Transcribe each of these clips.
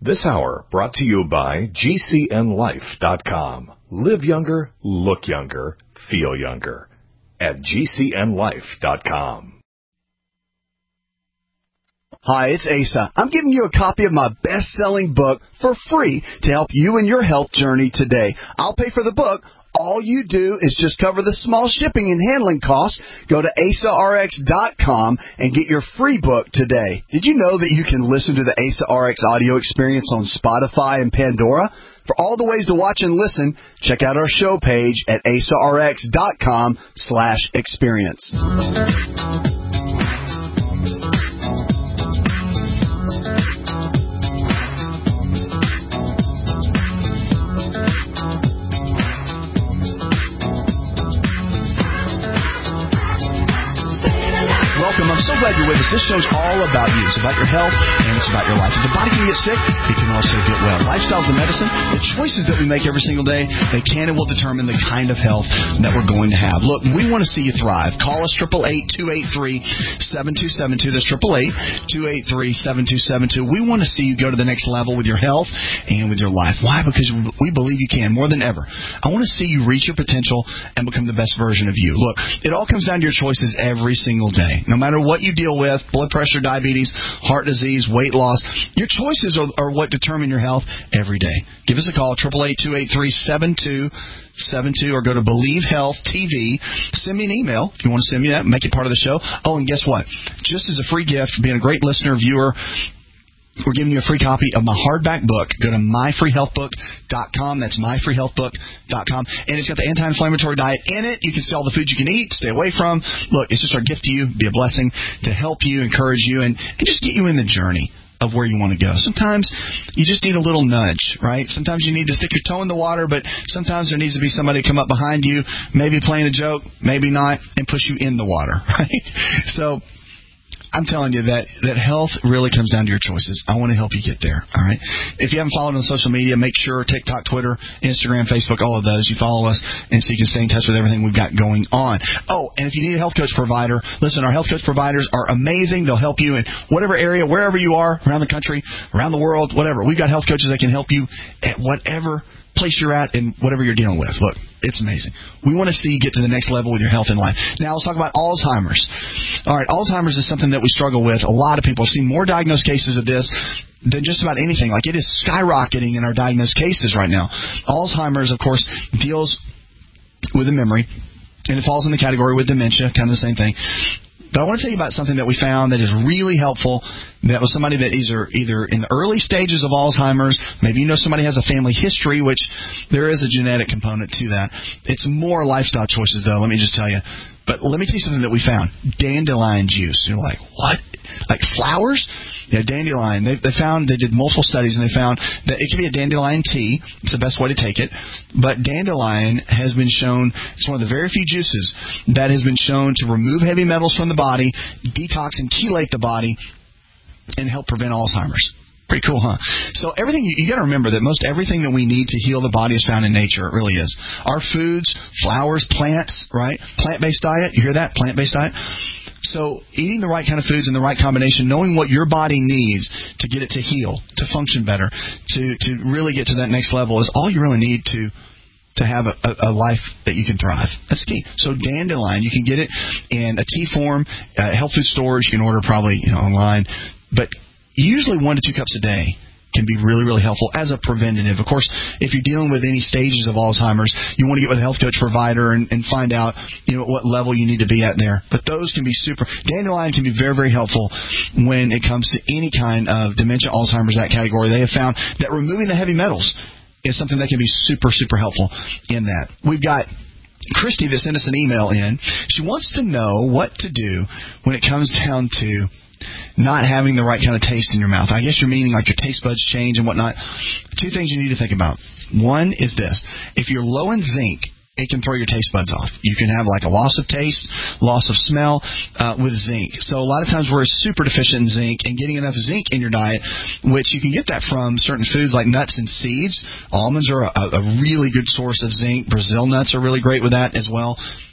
This hour brought to you by GCNLife.com. Live younger, look younger, feel younger at GCNLife.com. Hi, it's Asa. I'm giving you a copy of my best-selling book for free to help you in your health journey today. I'll pay for the book. All you do is just cover the small shipping and handling costs. Go to AsaRx.com and get your free book today. Did you know that you can listen to the Asa RX audio experience on Spotify and Pandora? For all the ways to watch and listen, check out our show page at AsaRx.com/experience. Welcome. I'm so glad you're with us. This show's all about you. It's about your health and it's about your life. If the body can get sick, it can also get well. Lifestyle's the medicine. The choices that we make every single day, they can and will determine the kind of health that we're going to have. Look, we want to see you thrive. Call us 888-283-7272. That's 888-283-7272. We want to see you go to the next level with your health and with your life. Why? Because we believe you can more than ever. I want to see you reach your potential and become the best version of you. Look, it all comes down to your choices every single day. No matter what you deal with, blood pressure, diabetes, heart disease, weight loss, your choices are what determine your health every day. Give us a call, 888-283-7272, or go to Believe Health TV. Send me an email if you want to send me that. Make it part of the show. Oh, and guess what? Just as a free gift, being a great listener, viewer, we're giving you a free copy of my hardback book. Go to myfreehealthbook.com. That's myfreehealthbook.com. And it's got the anti-inflammatory diet in it. You can see all the foods you can eat, stay away from. Look, it's just our gift to you, be a blessing to help you, encourage you, and just get you in the journey of where you want to go. Sometimes you just need a little nudge, right? Sometimes you need to stick your toe in the water, but sometimes there needs to be somebody come up behind you, maybe playing a joke, maybe not, and push you in the water, right? So I'm telling you that health really comes down to your choices. I want to help you get there, all right? If you haven't followed on social media, make sure TikTok, Twitter, Instagram, Facebook, all of those, you follow us, and so you can stay in touch with everything we've got going on. Oh, and if you need a health coach provider, listen, our health coach providers are amazing. They'll help you in whatever area, wherever you are, around the country, around the world, whatever. We've got health coaches that can help you at whatever place you're at and whatever you're dealing with. Look, it's amazing. We want to see you get to the next level with your health and life. Now, let's talk about Alzheimer's. All right, Alzheimer's is something that we struggle with. A lot of people have seen more diagnosed cases of this than just about anything. Like, it is skyrocketing in our diagnosed cases right now. Alzheimer's, of course, deals with the memory, and it falls in the category with dementia, kind of the same thing. But I want to tell you about something that we found that is really helpful. That was somebody that either in the early stages of Alzheimer's, maybe you know somebody has a family history, which there is a genetic component to that. It's more lifestyle choices, though, let me just tell you. But let me tell you something that we found. Dandelion juice. You're like, what? Like flowers? Yeah, dandelion. They did multiple studies, and they found that it can be a dandelion tea. It's the best way to take it. But dandelion has been shown, it's one of the very few juices that has been shown to remove heavy metals from the body, detox and chelate the body, and help prevent Alzheimer's. Pretty cool, huh? So everything, you got to remember that most everything that we need to heal the body is found in nature. It really is. Our foods, flowers, plants, right? Plant-based diet. You hear that? Plant-based diet. So eating the right kind of foods in the right combination, knowing what your body needs to get it to heal, to function better, to really get to that next level is all you really need to have a life that you can thrive. That's key. So dandelion, you can get it in a tea form, health food stores. You can order probably online, but usually 1 to 2 cups a day can be really, really helpful as a preventative. Of course, if you're dealing with any stages of Alzheimer's, you want to get with a health coach provider and find out, what level you need to be at there. But those can be super. Dandelion can be very, very helpful when it comes to any kind of dementia, Alzheimer's, that category. They have found that removing the heavy metals is something that can be super, super helpful in that. We've got Christy that sent us an email in. She wants to know what to do when it comes down to not having the right kind of taste in your mouth. I guess you're meaning like your taste buds change and whatnot. 2 things you need to think about. One is this. If you're low in zinc, it can throw your taste buds off. You can have like a loss of taste, loss of smell with zinc. So a lot of times we're super deficient in zinc, and getting enough zinc in your diet, which you can get that from certain foods like nuts and seeds. Almonds are a really good source of zinc. Brazil nuts are really great with that as well.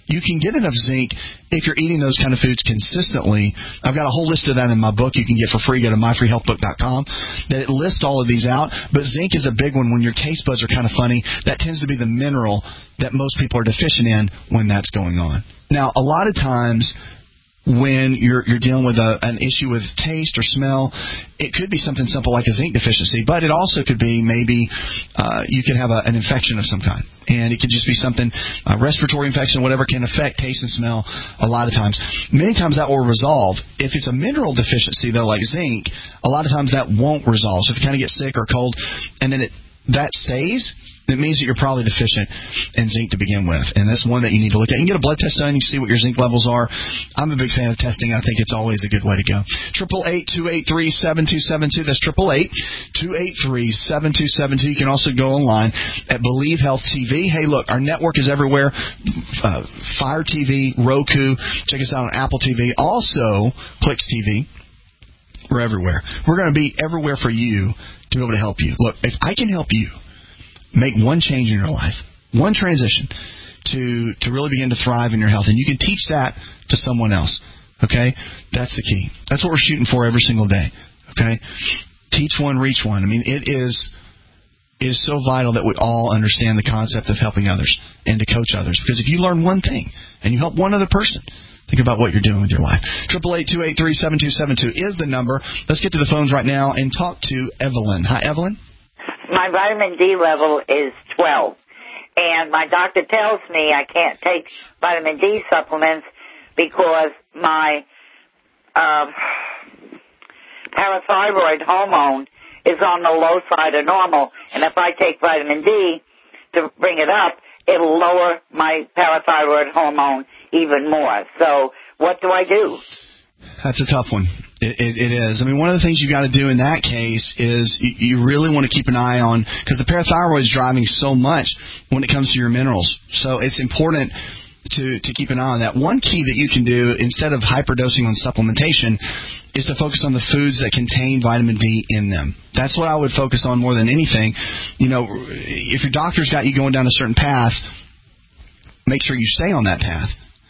you can get enough zinc if you're eating those kind of foods consistently. I've got a whole list of that in my book you can get for free. Go to myfreehealthbook.com. That it lists all of these out. But zinc is a big one when your taste buds are kind of funny. That tends to be the mineral that most people are deficient in when that's going on. Now, a lot of times when you're dealing with an issue with taste or smell, it could be something simple like a zinc deficiency, but it also could be maybe you could have an infection of some kind. And it could just be something, a respiratory infection, whatever can affect taste and smell a lot of times. Many times that will resolve. If it's a mineral deficiency, though, like zinc, a lot of times that won't resolve. So if you kind of get sick or cold and then that stays, it means that you're probably deficient in zinc to begin with. And that's one that you need to look at. You can get a blood test done. You can see what your zinc levels are. I'm a big fan of testing. I think it's always a good way to go. 888-283-7272. That's 888-283-7272. You can also go online at Believe Health TV. Hey, look, our network is everywhere. Fire TV, Roku. Check us out on Apple TV. Also, Plex TV. We're everywhere. We're going to be everywhere for you to be able to help you. Look, if I can help you make one change in your life, one transition to really begin to thrive in your health, and you can teach that to someone else, okay? That's the key. That's what we're shooting for every single day, okay? Teach one, reach one. I mean, it is so vital that we all understand the concept of helping others and to coach others, because if you learn one thing and you help one other person, think about what you're doing with your life. 888-283-7272 is the number. Let's get to the phones right now and talk to Evelyn. Hi, Evelyn. My vitamin D level is 12, and my doctor tells me I can't take vitamin D supplements because my parathyroid hormone is on the low side of normal, and if I take vitamin D to bring it up, it'll lower my parathyroid hormone even more. So what do I do? That's a tough one. It is. I mean, one of the things you got to do in that case is you really want to keep an eye on, because the parathyroid is driving so much when it comes to your minerals. So it's important to keep an eye on that. One key that you can do instead of hyperdosing on supplementation is to focus on the foods that contain vitamin D in them. That's what I would focus on more than anything. You know, if your doctor's got you going down a certain path, make sure you stay on that path.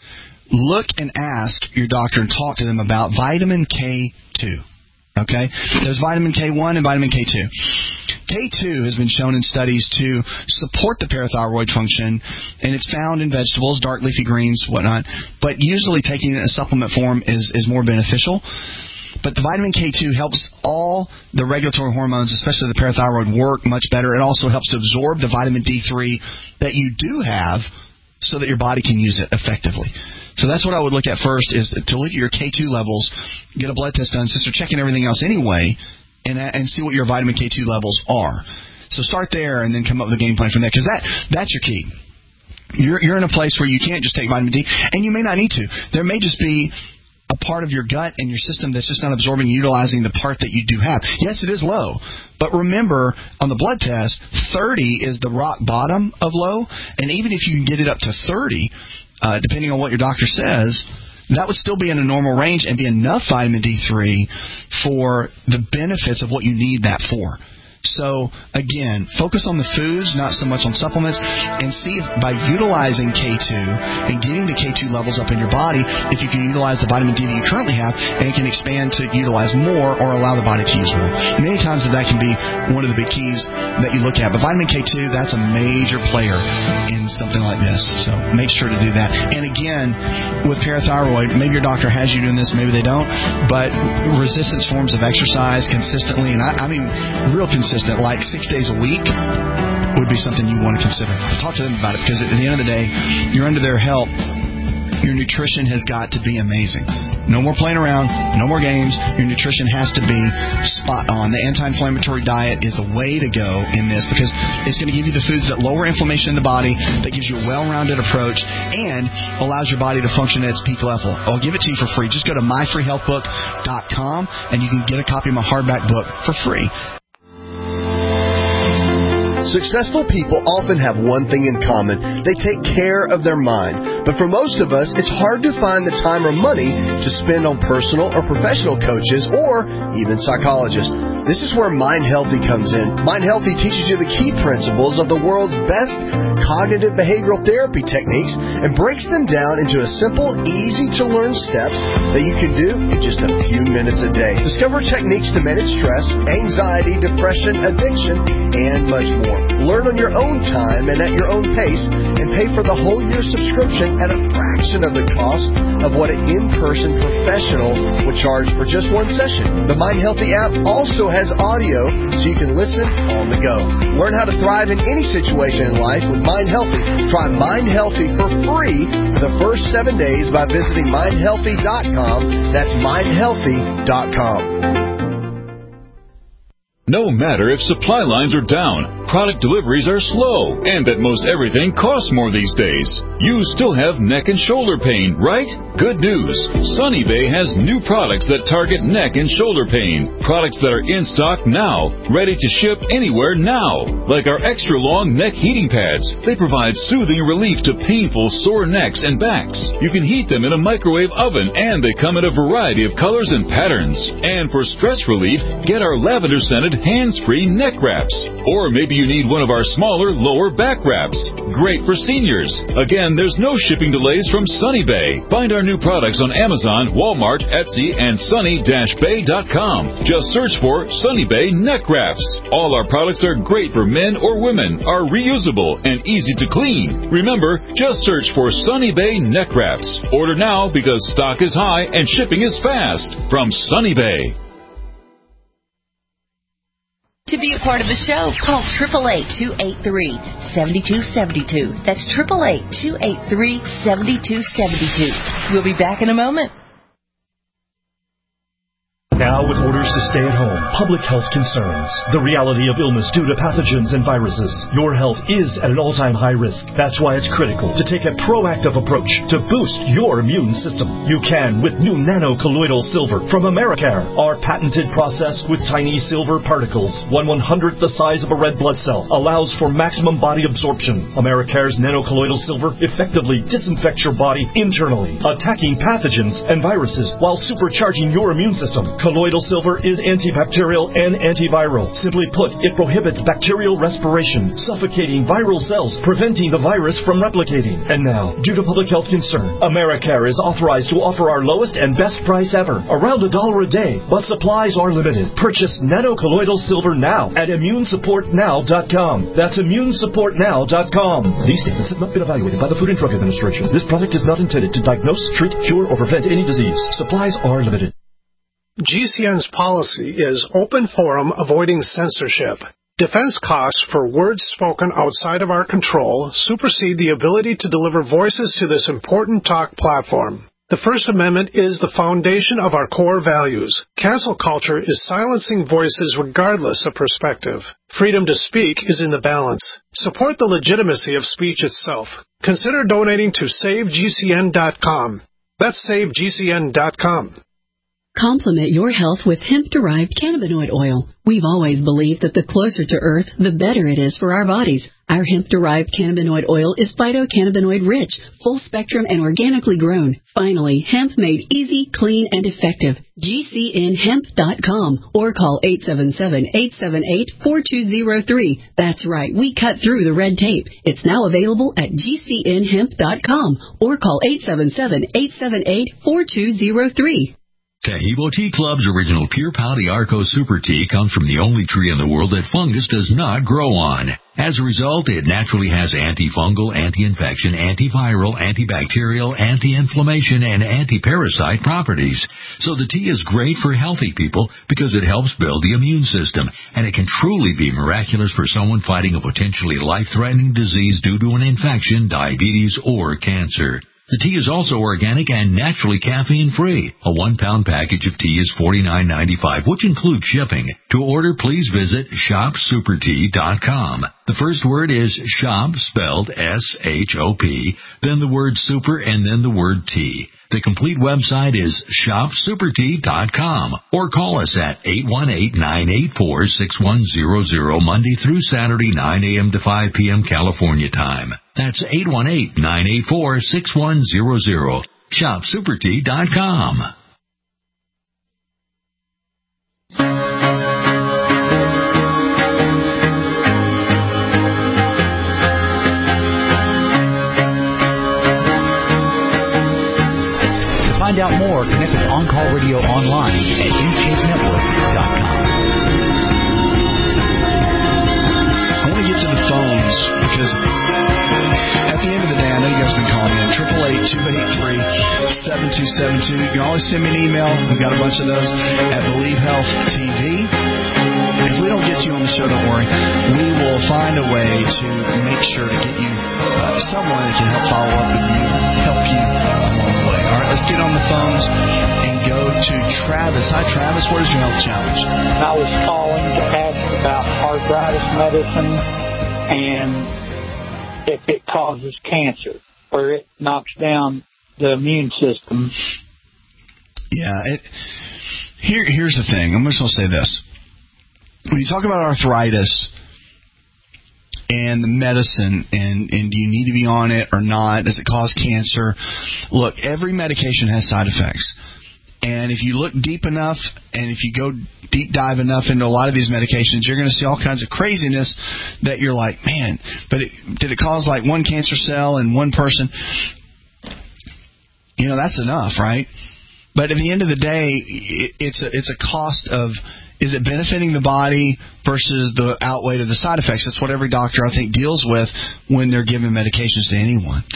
Look and ask your doctor and talk to them about vitamin K2. Okay? There's vitamin K1 and vitamin K2. K2 has been shown in studies to support the parathyroid function, and it's found in vegetables, dark leafy greens, whatnot. But usually taking it in a supplement form is more beneficial. But the vitamin K2 helps all the regulatory hormones, especially the parathyroid, work much better. It also helps to absorb the vitamin D3 that you do have so that your body can use it effectively. So that's what I would look at first, is to look at your K2 levels, get a blood test done, since they're checking everything else anyway, and see what your vitamin K2 levels are. So start there and then come up with a game plan from there, because that's your key. You're in a place where you can't just take vitamin D, and you may not need to. There may just be a part of your gut and your system that's just not absorbing and utilizing the part that you do have. Yes, it is low, but remember, on the blood test, 30 is the rock bottom of low, and even if you can get it up to 30, depending on what your doctor says, that would still be in a normal range and be enough vitamin D3 for the benefits of what you need that for. So, again, focus on the foods, not so much on supplements, and see if by utilizing K2 and getting the K2 levels up in your body, if you can utilize the vitamin D that you currently have and it can expand to utilize more or allow the body to use more. Many times that can be one of the big keys that you look at. But vitamin K2, that's a major player in something like this. So make sure to do that. And again, with parathyroid, maybe your doctor has you doing this, maybe they don't, but resistance forms of exercise consistently, and I mean real consistent, like 6 days a week, would be something you want to consider. Talk to them about it, because at the end of the day, you're under their help. Your nutrition has got to be amazing. No more playing around, no more games. Your nutrition has to be spot on. The anti-inflammatory diet is the way to go in this, because it's going to give you the foods that lower inflammation in the body, that gives you a well-rounded approach, and allows your body to function at its peak level. I'll give it to you for free. Just go to myfreehealthbook.com, and you can get a copy of my hardback book for free. Successful people often have one thing in common. They take care of their mind. But for most of us, it's hard to find the time or money to spend on personal or professional coaches or even psychologists. This is where Mind Healthy comes in. Mind Healthy teaches you the key principles of the world's best cognitive behavioral therapy techniques and breaks them down into a simple, easy-to-learn steps that you can do in just a few minutes a day. Discover techniques to manage stress, anxiety, depression, addiction, and much more. Learn on your own time and at your own pace, and pay for the whole year subscription at a fraction of the cost of what an in-person professional would charge for just one session. The Mind Healthy app also has audio so you can listen on the go. Learn how to thrive in any situation in life with Mind Healthy. Try Mind Healthy for free for the first 7 days by visiting mindhealthy.com. That's mindhealthy.com. No matter if supply lines are down, product deliveries are slow, and that most everything costs more these days, you still have neck and shoulder pain, right? Good news. Sunny Bay has new products that target neck and shoulder pain. Products that are in stock now, ready to ship anywhere now. Like our extra long neck heating pads. They provide soothing relief to painful sore necks and backs. You can heat them in a microwave oven, and they come in a variety of colors and patterns. And for stress relief, get our lavender-scented hands-free neck wraps. Or maybe you need one of our smaller lower back wraps. Great for seniors. Again, there's no shipping delays from Sunny Bay. Find our new products on Amazon, Walmart, Etsy, and sunny-bay.com. Just search for Sunny Bay neck wraps. All our products are great for men or women, are reusable, and easy to clean. Remember, just search for Sunny Bay neck wraps. Order now because stock is high and shipping is fast. From Sunny Bay. To be a part of the show, call 888-283-7272. That's 888-283-7272. We'll be back in a moment. Now, with orders to stay at home, public health concerns, the reality of illness due to pathogens and viruses, your health is at an all-time high risk. That's why it's critical to take a proactive approach to boost your immune system. You can with new nano-colloidal silver from Americare. Our patented process with tiny silver particles, 1/100th the size of a red blood cell, allows for maximum body absorption. Americare's nano-colloidal silver effectively disinfects your body internally, attacking pathogens and viruses while supercharging your immune system. Colloidal silver is antibacterial and antiviral. Simply put, it prohibits bacterial respiration, suffocating viral cells, preventing the virus from replicating. And now, due to public health concern, Americare is authorized to offer our lowest and best price ever, around $1 a day, but supplies are limited. Purchase nano-colloidal silver now at immunesupportnow.com. That's immunesupportnow.com. These statements have not been evaluated by the Food and Drug Administration. This product is not intended to diagnose, treat, cure, or prevent any disease. Supplies are limited. GCN's policy is open forum, avoiding censorship. Defense costs for words spoken outside of our control supersede the ability to deliver voices to this important talk platform. The First Amendment is the foundation of our core values. Cancel culture is silencing voices regardless of perspective. Freedom to speak is in the balance. Support the legitimacy of speech itself. Consider donating to SaveGCN.com. That's SaveGCN.com. Complement your health with hemp-derived cannabinoid oil. We've always believed that the closer to Earth, the better it is for our bodies. Our hemp-derived cannabinoid oil is phytocannabinoid-rich, full-spectrum, and organically grown. Finally, hemp made easy, clean, and effective. GCNhemp.com or call 877-878-4203. That's right, we cut through the red tape. It's now available at GCNhemp.com or call 877-878-4203. Taheebo Tea Club's original Pure Pau d'Arco Super Tea comes from the only tree in the world that fungus does not grow on. As a result, it naturally has antifungal, anti-infection, antiviral, antibacterial, anti-inflammation, and anti-parasite properties. So the tea is great for healthy people because it helps build the immune system, and it can truly be miraculous for someone fighting a potentially life-threatening disease due to an infection, diabetes, or cancer. The tea is also organic and naturally caffeine-free. A 1-pound package of tea is $49.95, which includes shipping. To order, please visit shopsupertea.com. The first word is shop, spelled S-H-O-P, then the word super, and then the word tea. The complete website is shopsupertea.com or call us at 818-984-6100 Monday through Saturday, 9 a.m. to 5 p.m. California time. That's 818-984-6100. shopsupertea.com. Find out more, connect with On Call Radio online at UChaseNetwork.com. I want to get to the phones because at the end of the day, I know you guys have been calling in. 888-283-7272. You can always send me an email. We've got a bunch of those at Believe Health TV. If we don't get to you on the show, don't worry. We will find a way to make sure to get you someone that can help follow up with you, help you along the way. All right, let's get on the phones and go to Travis. Hi, Travis. What is your health challenge? I was calling to ask about arthritis medicine and if it causes cancer or it knocks down the immune system. Yeah. Here's the thing. I'm just going to say this. When you talk about arthritis and the medicine and do you need to be on it or not, does it cause cancer? Look, every medication has side effects. And if you look deep enough and if you go deep dive enough into a lot of these medications, you're going to see all kinds of craziness that you're like, man, but did it cause like one cancer cell in one person? You know, that's enough, right? But at the end of the day, it's a cost of, is it benefiting the body versus the outweigh of the side effects? That's what every doctor, I think, deals with when they're giving medications to anyone.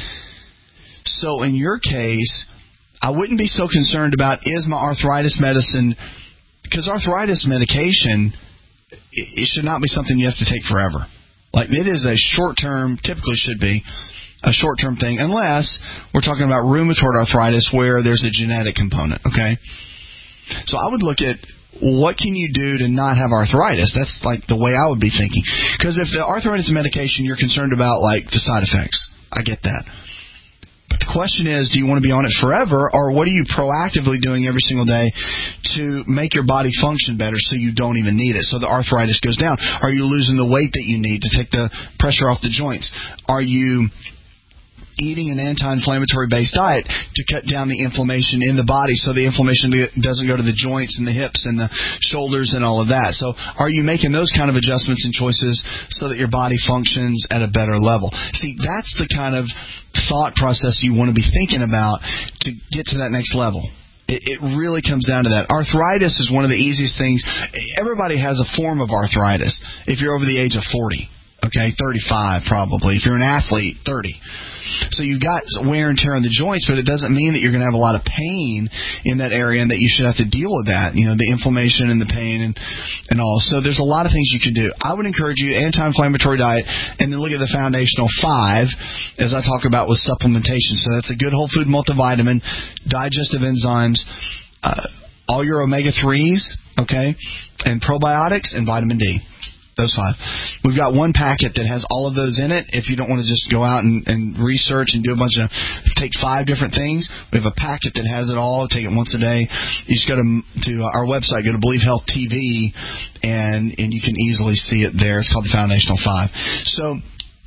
So in your case, I wouldn't be so concerned about, is my arthritis medicine, because arthritis medication, it should not be something you have to take forever. Like, it is a short-term, typically should be, a short-term thing, unless we're talking about rheumatoid arthritis where there's a genetic component, okay? So I would look at, what can you do to not have arthritis? That's like the way I would be thinking. Because if the arthritis medication, you're concerned about like the side effects. I get that. But the question is, do you want to be on it forever, or what are you proactively doing every single day to make your body function better so you don't even need it, so the arthritis goes down? Are you losing the weight that you need to take the pressure off the joints? Are you eating an anti-inflammatory based diet to cut down the inflammation in the body so the inflammation doesn't go to the joints and the hips and the shoulders and all of that? So are you making those kind of adjustments and choices so that your body functions at a better level? See, that's the kind of thought process you want to be thinking about to get to that next level. It really comes down to that. Arthritis is one of the easiest things. Everybody has a form of arthritis if you're over the age of 40. Okay, 35 probably. If you're an athlete, 30. So you've got wear and tear on the joints, but it doesn't mean that you're going to have a lot of pain in that area and that you should have to deal with that, you know, the inflammation and the pain and all. So there's a lot of things you can do. I would encourage you, anti-inflammatory diet, and then look at the foundational 5, as I talk about with supplementation. So that's a good whole food multivitamin, digestive enzymes, all your omega-3s, okay, and probiotics and vitamin D. Those 5. We've got one packet that has all of those in it. If you don't want to just go out and research and do a bunch of, take 5 different things, we have a packet that has it all. Take it once a day. You just go to our website, go to Believe Health TV, and you can easily see it there. It's called the Foundational 5. So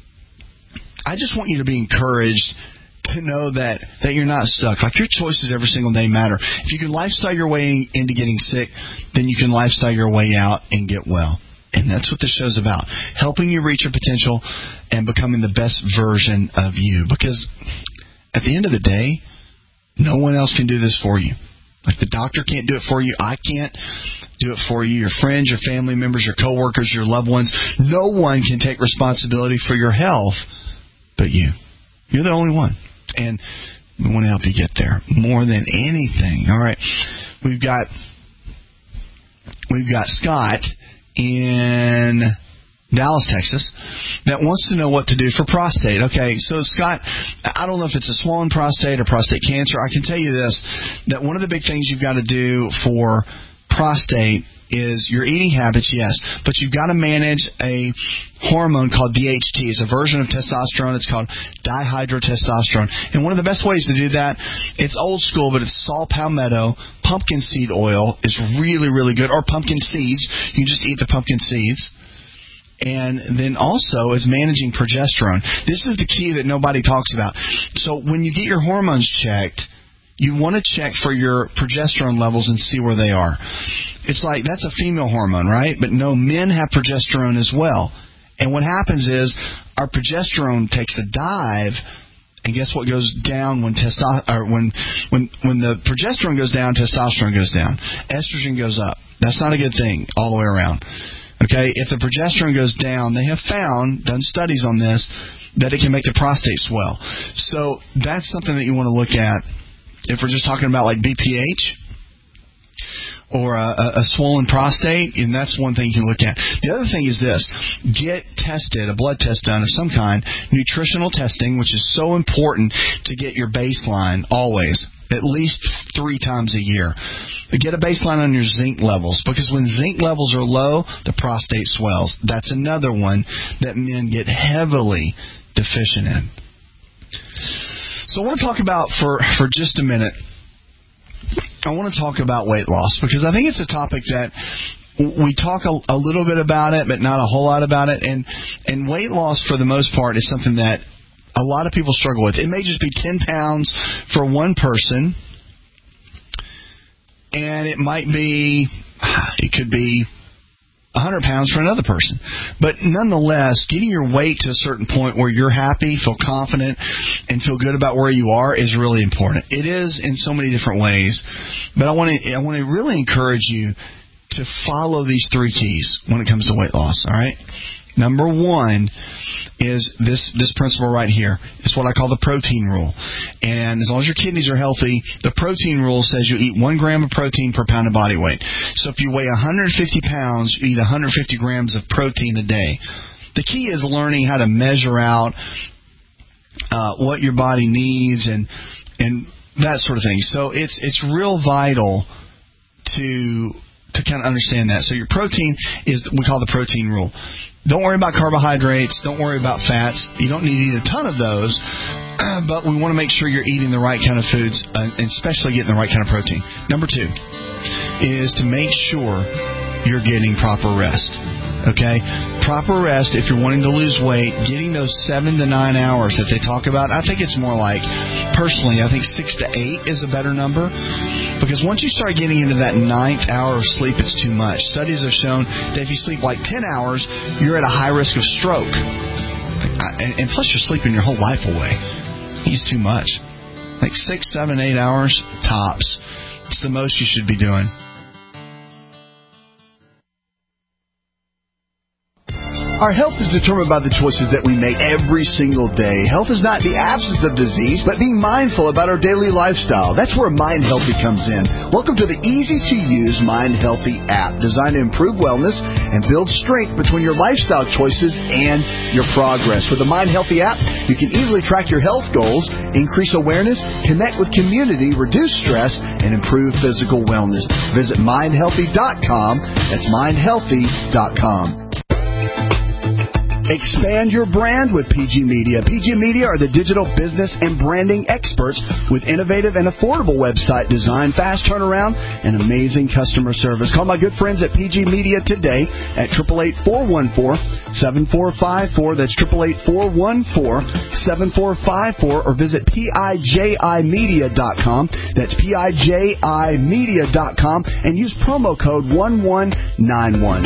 I just want you to be encouraged to know that you're not stuck. Like, your choices every single day matter. If you can lifestyle your way into getting sick, then you can lifestyle your way out and get well. And that's what this show's about, helping you reach your potential and becoming the best version of you. Because at the end of the day, no one else can do this for you. Like, the doctor can't do it for you. I can't do it for you. Your friends, your family members, your coworkers, your loved ones. No one can take responsibility for your health but you. You're the only one. And we want to help you get there more than anything. All right. We've got Scott in Dallas, Texas, that wants to know what to do for prostate. Okay, so Scott, I don't know if it's a swollen prostate or prostate cancer. I can tell you this, that one of the big things you've got to do for prostate is your eating habits, yes, but you've got to manage a hormone called DHT. It's a version of testosterone. It's called dihydrotestosterone. And one of the best ways to do that, it's old school, but it's saw palmetto. Pumpkin seed oil is really, really good. Or pumpkin seeds. You can just eat the pumpkin seeds. And then also is managing progesterone. This is the key that nobody talks about. So when you get your hormones checked, you want to check for your progesterone levels and see where they are. It's like, that's a female hormone, right? But no, men have progesterone as well. And what happens is our progesterone takes a dive, and guess what goes down when the progesterone goes down, testosterone goes down. Estrogen goes up. That's not a good thing all the way around. Okay, if the progesterone goes down, they have done studies on this, that it can make the prostate swell. So that's something that you want to look at. If we're just talking about like BPH or a swollen prostate, and that's one thing you can look at. The other thing is this: get tested, a blood test done of some kind, nutritional testing, which is so important to get your baseline always, at least 3 times a year. Get a baseline on your zinc levels, because when zinc levels are low, the prostate swells. That's another one that men get heavily deficient in. So I want to talk about, for just a minute, I want to talk about weight loss, because I think it's a topic that we talk a little bit about it, but not a whole lot about it. And weight loss, for the most part, is something that a lot of people struggle with. It may just be 10 pounds for one person, and it could be 100 pounds for another person. But nonetheless, getting your weight to a certain point where you're happy, feel confident, and feel good about where you are is really important. It is in so many different ways, but I want to really encourage you to follow these 3 keys when it comes to weight loss, all right? Number 1 is this principle right here. It's what I call the protein rule. And as long as your kidneys are healthy, the protein rule says you eat 1 gram of protein per pound of body weight. So if you weigh 150 pounds, you eat 150 grams of protein a day. The key is learning how to measure out what your body needs and that sort of thing. So it's real vital to kind of understand that. So your protein is, we call the protein rule. Don't worry about carbohydrates. Don't worry about fats. You don't need to eat a ton of those, but we want to make sure you're eating the right kind of foods, and especially getting the right kind of protein. Number 2 is to make sure you're getting proper rest. Okay? Proper rest if you're wanting to lose weight, getting those 7 to 9 hours that they talk about. I think it's more like, personally, I think 6 to 8 is a better number. Because once you start getting into that 9th hour of sleep, it's too much. Studies have shown that if you sleep like 10 hours, you're at a high risk of stroke. And plus you're sleeping your whole life away. It's too much. Like 6, 7, 8 hours, tops. It's the most you should be doing. Our health is determined by the choices that we make every single day. Health is not the absence of disease, but being mindful about our daily lifestyle. That's where Mind Healthy comes in. Welcome to the easy-to-use Mind Healthy app, designed to improve wellness and build strength between your lifestyle choices and your progress. With the Mind Healthy app, you can easily track your health goals, increase awareness, connect with community, reduce stress, and improve physical wellness. Visit mindhealthy.com. That's mindhealthy.com. Expand your brand with PG Media. PG Media are the digital business and branding experts with innovative and affordable website design, fast turnaround, and amazing customer service. Call my good friends at PG Media today at 888-414-7454. That's 888-414-7454, or visit PIJImedia.com. That's PIJImedia.com, and use promo code 1191.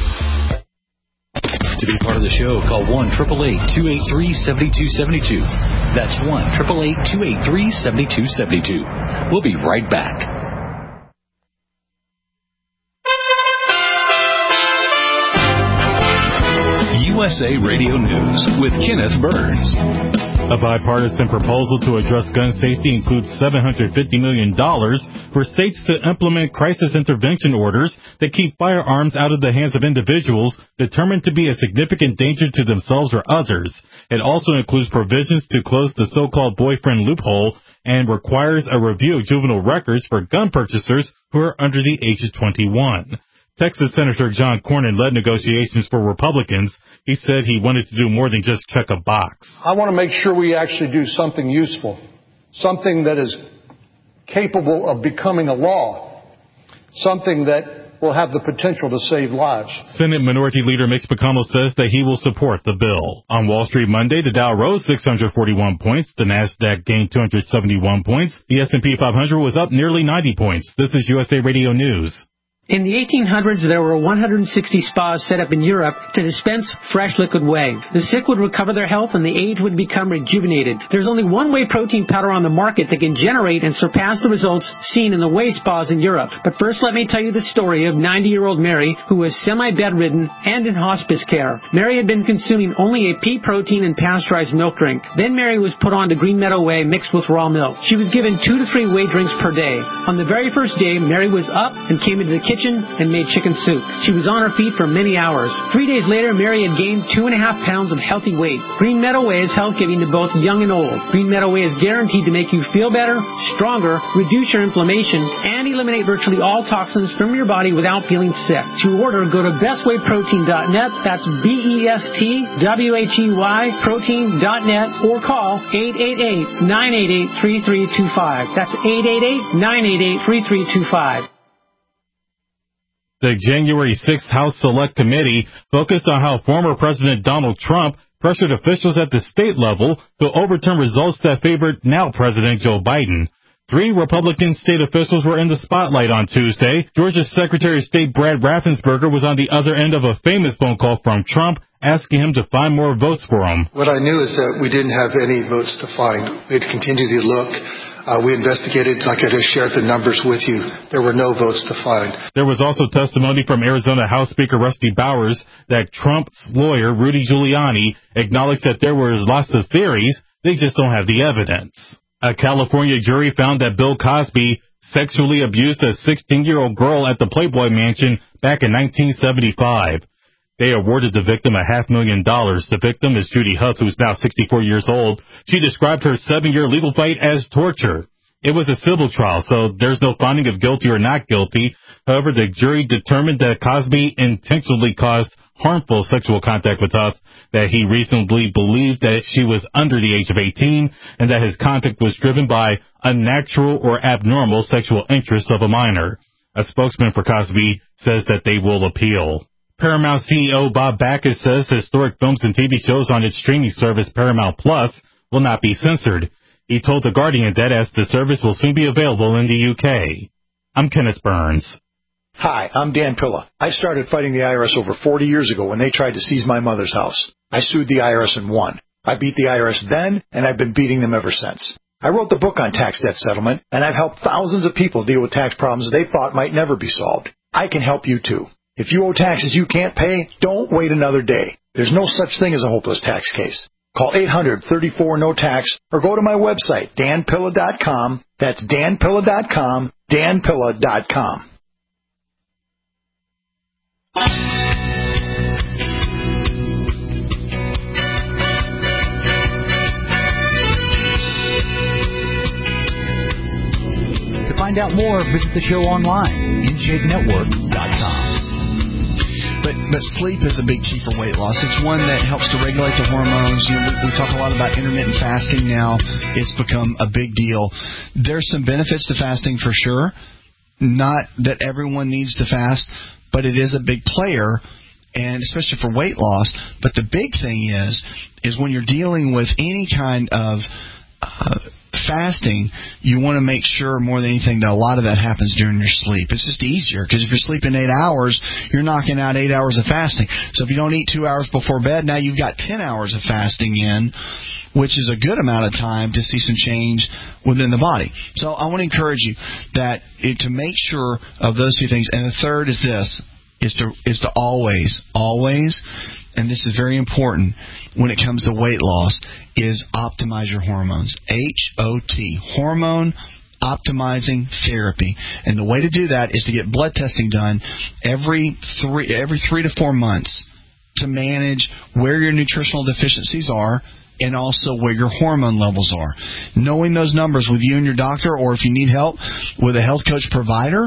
To be part of the show, call 1-888-283-7272. That's 1-888-283-7272. We'll be right back. USA Radio News with Kenneth Burns. A bipartisan proposal to address gun safety includes $750 million for states to implement crisis intervention orders that keep firearms out of the hands of individuals determined to be a significant danger to themselves or others. It also includes provisions to close the so-called boyfriend loophole and requires a review of juvenile records for gun purchasers who are under the age of 21. Texas Senator John Cornyn led negotiations for Republicans. He said he wanted to do more than just check a box. I want to make sure we actually do something useful, something that is capable of becoming a law, something that will have the potential to save lives. Senate Minority Leader Mitch McConnell says that he will support the bill. On Wall Street Monday, the Dow rose 641 points. The Nasdaq gained 271 points. The S&P 500 was up nearly 90 points. This is USA Radio News. In the 1800s, there were 160 spas set up in Europe to dispense fresh liquid whey. The sick would recover their health and the aged would become rejuvenated. There's only one whey protein powder on the market that can generate and surpass the results seen in the whey spas in Europe. But first, let me tell you the story of 90-year-old Mary, who was semi-bedridden and in hospice care. Mary had been consuming only a pea protein and pasteurized milk drink. Then Mary was put on to Green Meadow Whey mixed with raw milk. She was given 2 to 3 whey drinks per day. On the very first day, Mary was up and came into the kitchen and made chicken soup. She was on her feet for many hours. 3 days later, Mary had gained 2.5 pounds of healthy weight. Green Meadow Whey is health-giving to both young and old. Green Meadow Whey is guaranteed to make you feel better, stronger, reduce your inflammation, and eliminate virtually all toxins from your body without feeling sick. To order, go to bestwayprotein.net. That's BESTWHEY protein.net or call 888-988-3325. That's 888-988-3325. The January 6th House Select Committee focused on how former President Donald Trump pressured officials at the state level to overturn results that favored now President Joe Biden. 3 Republican state officials were in the spotlight on Tuesday. Georgia's Secretary of State Brad Raffensperger was on the other end of a famous phone call from Trump asking him to find more votes for him. What I knew is that we didn't have any votes to find. We had to continue to look. We investigated, like I just shared the numbers with you. There were no votes to find. There was also testimony from Arizona House Speaker Rusty Bowers that Trump's lawyer, Rudy Giuliani, acknowledged that there were lots of theories. They just don't have the evidence. A California jury found that Bill Cosby sexually abused a 16-year-old girl at the Playboy Mansion back in 1975. They awarded the victim $500,000. The victim is Judy Hutz, who is now 64 years old. She described her 7-year legal fight as torture. It was a civil trial, so there's no finding of guilty or not guilty. However, the jury determined that Cosby intentionally caused harmful sexual contact with Hutz, that he reasonably believed that she was under the age of 18, and that his contact was driven by unnatural or abnormal sexual interest of a minor. A spokesman for Cosby says that they will appeal. Paramount CEO Bob Bakish says historic films and TV shows on its streaming service Paramount Plus will not be censored. He told The Guardian that as the service will soon be available in the UK. I'm Kenneth Burns. Hi, I'm Dan Pilla. I started fighting the IRS over 40 years ago when they tried to seize my mother's house. I sued the IRS and won. I beat the IRS then, and I've been beating them ever since. I wrote the book on tax debt settlement, and I've helped thousands of people deal with tax problems they thought might never be solved. I can help you too. If you owe taxes you can't pay, don't wait another day. There's no such thing as a hopeless tax case. Call 800-34-NO-TAX or go to my website, danpilla.com. That's danpilla.com, danpilla.com. To find out more, visit the show online, InShapeNetwork.com. But sleep is a big key for weight loss. It's one that helps to regulate the hormones. You know, we talk a lot about intermittent fasting now. It's become a big deal. There's some benefits to fasting for sure. Not that everyone needs to fast, but it is a big player, and especially for weight loss. But the big thing is when you're dealing with any kind of fasting, you want to make sure more than anything that a lot of that happens during your sleep. It's just easier because if you're sleeping 8 hours, you're knocking out 8 hours of fasting. So if you don't eat 2 hours before bed, now you've got 10 hours of fasting in, which is a good amount of time to see some change within the body. So I want to encourage you that to make sure of those two things. And the third is this, is to always, and this is very important when it comes to weight loss, is optimize your hormones. HOT, hormone optimizing therapy. And the way to do that is to get blood testing done every 3 to 4 months to manage where your nutritional deficiencies are and also where your hormone levels are. Knowing those numbers with you and your doctor, or if you need help with a health coach provider,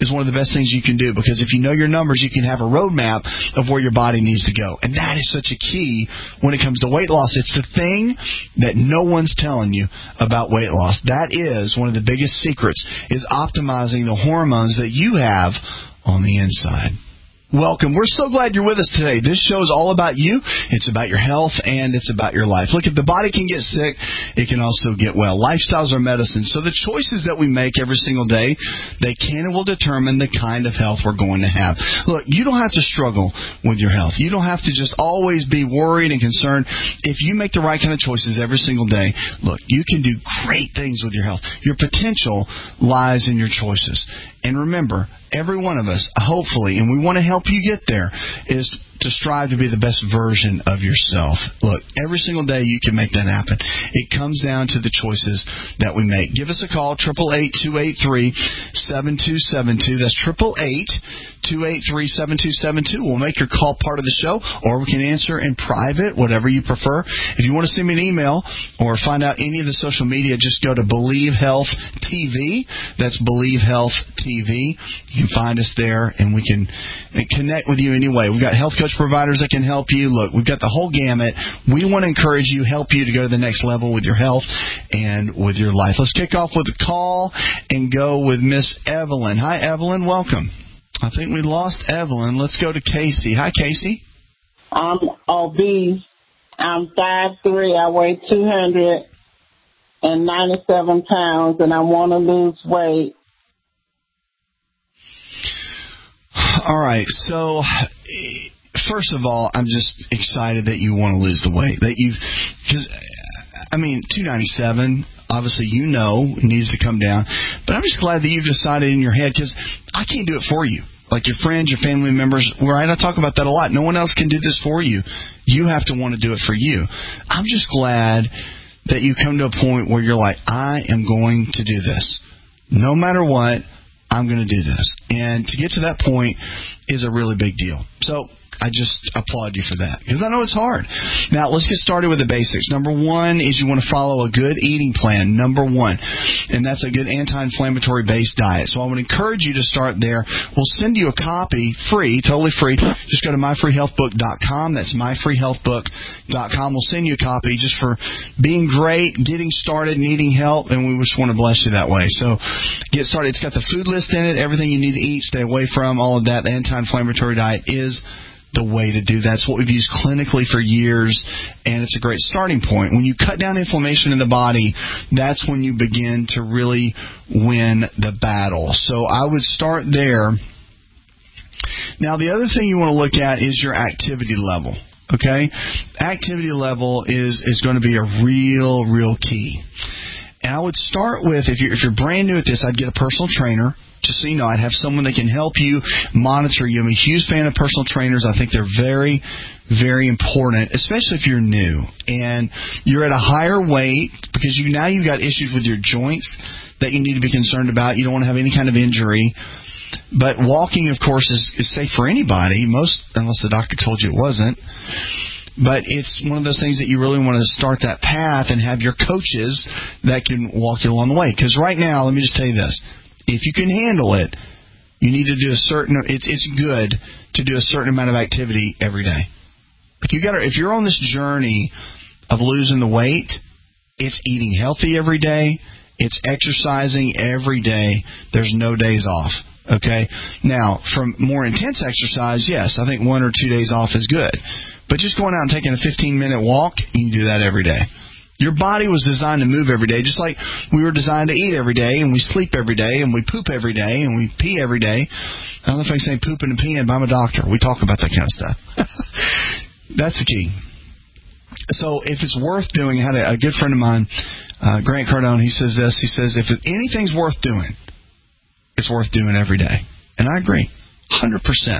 is one of the best things you can do, because if you know your numbers, you can have a roadmap of where your body needs to go. And that is such a key when it comes to weight loss. It's the thing that no one's telling you about weight loss. That is one of the biggest secrets, is optimizing the hormones that you have on the inside. Welcome. We're so glad you're with us today. This show is all about you. It's about your health, and it's about your life. Look, if the body can get sick, it can also get well. Lifestyles are medicine. So the choices that we make every single day, they can and will determine the kind of health we're going to have. Look, you don't have to struggle with your health. You don't have to just always be worried and concerned. If you make the right kind of choices every single day, look, you can do great things with your health. Your potential lies in your choices. And remember, every one of us, hopefully, and we want to help you get there, is to strive to be the best version of yourself. Look, every single day you can make that happen. It comes down to the choices that we make. Give us a call, 888-283-7272. That's 888-283-7272. We'll make your call part of the show, or we can answer in private, whatever you prefer. If you want to send me an email or find out any of the social media, just go to Believe Health TV. That's Believe Health TV. You can find us there, and we can connect with you anyway. We've got health coach providers that can help you. Look, we've got the whole gamut. We want to encourage you, help you to go to the next level with your health and with your life. Let's kick off with a call and go with Miss Evelyn. Hi, Evelyn. Welcome. I think we lost Evelyn. Let's go to Casey. Hi, Casey. I'm obese. I'm 5'3". I weigh 297 pounds, and I want to lose weight. All right. So, first of all, I'm just excited that you want to lose the weight. Because, I mean, 297, obviously you know needs to come down. But I'm just glad that you've decided in your head, because I can't do it for you. Like your friends, your family members, right? I talk about that a lot. No one else can do this for you. You have to want to do it for you. I'm just glad that you come to a point where you're like, I am going to do this. No matter what, I'm going to do this. And to get to that point is a really big deal. So I just applaud you for that, because I know it's hard. Now, let's get started with the basics. Number one is you want to follow a good eating plan, number one. And that's a good anti-inflammatory based diet. So I would encourage you to start there. We'll send you a copy free, totally free. Just go to myfreehealthbook.com. That's myfreehealthbook.com. We'll send you a copy just for being great, getting started, needing help, and we just want to bless you that way. So get started. It's got the food list in it, everything you need to eat, stay away from, all of that. The anti-inflammatory diet is the way to do that. It's what we've used clinically for years, and it's a great starting point. When you cut down inflammation in the body, that's when you begin to really win the battle. So I would start there. Now, the other thing you want to look at is your activity level. Okay? Activity level is going to be a real key. And I would start with, if you're brand new at this, I'd get a personal trainer. Just so you know, I'd have someone that can help you monitor you. I'm a huge fan of personal trainers. I think they're very, very important, especially if you're new and you're at a higher weight, because now you've got issues with your joints that you need to be concerned about. You don't want to have any kind of injury. But walking, of course, is safe for anybody, unless the doctor told you it wasn't. But it's one of those things that you really want to start that path and have your coaches that can walk you along the way. Because right now, let me just tell you this. If you can handle it, you need to do it's good to do a certain amount of activity every day. If you're on this journey of losing the weight, it's eating healthy every day. It's exercising every day. There's no days off. Okay? Now, from more intense exercise, yes, I think 1 or 2 days off is good. But just going out and taking a 15-minute walk, you can do that every day. Your body was designed to move every day, just like we were designed to eat every day, and we sleep every day, and we poop every day, and we pee every day. I don't know if I can say pooping and peeing, but I'm a doctor. We talk about that kind of stuff. That's the key. So if it's worth doing, I had a good friend of mine, Grant Cardone, he says this. He says, if anything's worth doing, it's worth doing every day. And I agree. 100%,